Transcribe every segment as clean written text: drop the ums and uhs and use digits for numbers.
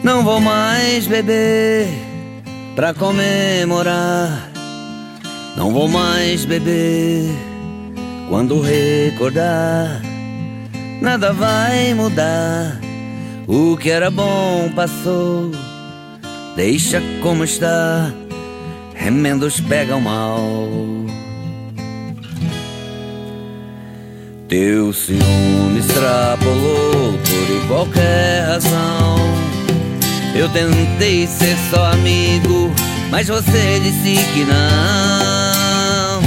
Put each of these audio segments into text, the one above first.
Não vou mais beber pra comemorar. Não vou mais beber quando recordar. Nada vai mudar, o que era bom passou. Deixa como está, remendos pegam mal. Teu ciúme extrapolou por qualquer razão. Eu tentei ser só amigo, mas você disse que não.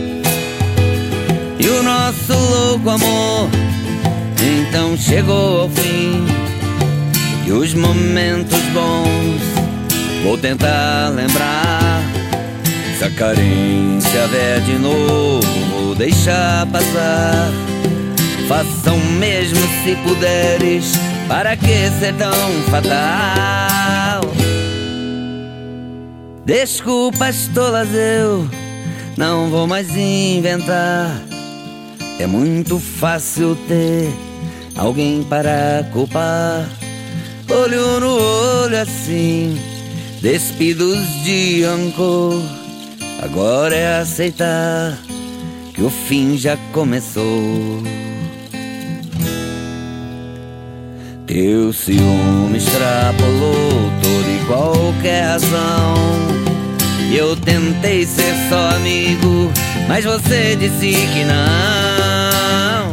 E o nosso louco amor então chegou ao fim. E os momentos bons vou tentar lembrar. Se a carência vier de novo, vou deixar passar. Faça o mesmo se puderes, para que ser tão fatal? Desculpas tolas eu não vou mais inventar. É muito fácil ter alguém para culpar. Olho no olho assim, despidos de rancor. Agora é aceitar que o fim já começou. Teu ciúme extrapolou toda e qualquer razão. E eu tentei ser só amigo, mas você disse que não.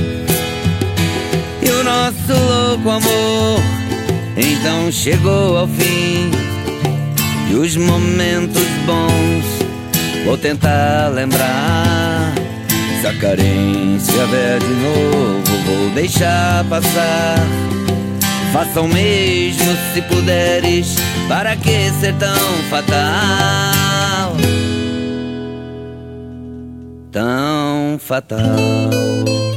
E o nosso louco amor então chegou ao fim. E os momentos bons vou tentar lembrar. Se a carência vier de novo, vou deixar passar. Faça o mesmo se puderes, para que ser tão fatal? Tão fatal.